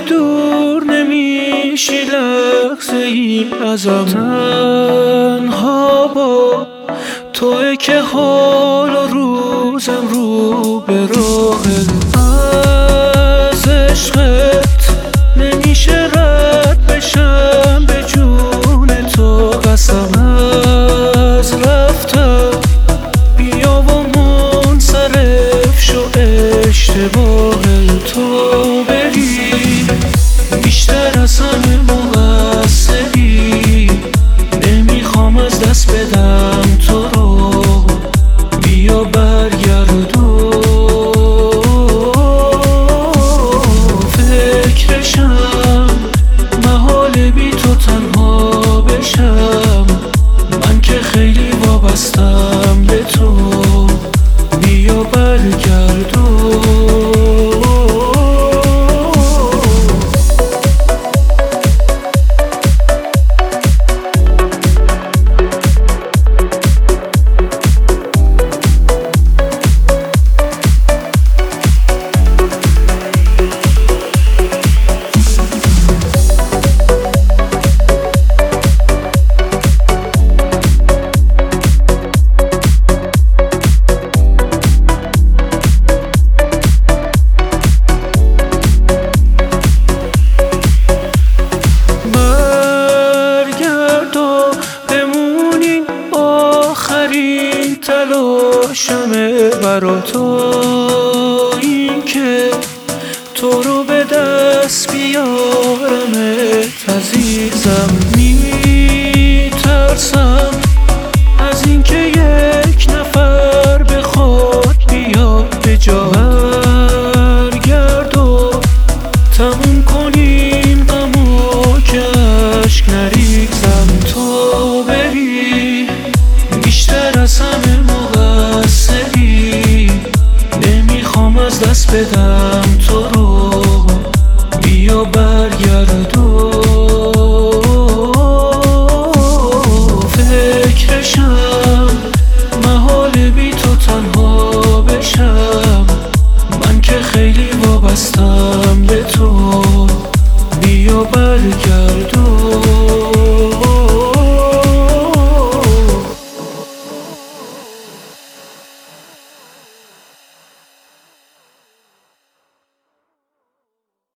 دور نمیشی لحظه ای ازم، تنها با توئه که حال و روزم رو به راهه. از عشقت نمیشه رد بشم، به جون تو قسم از رفتم. بیا و منصرف شو، اشتباه تو بری بیشتر از همه مقصری. نمیخوام از دست بدم تو رو، بیا برگردو. فکرشم محاله بی تو تنها بشم، من که خیلی وابستم به تو، بیا برگردو. تلاشمه برا تو این که تو رو به دست بیارمت عزیزم. میترسم از این که یک نفر بخواد بیاد به جا، برگرد و تموم کنیم غمو که اشک نریزم. تو بری بیشتر از همه مقصری، نمیخوام از دست بدم تو رو، بیا برگردو. فکرشم محاله بی تو تنها بشم، من که خیلی وابستم به تو، بیا برگردو.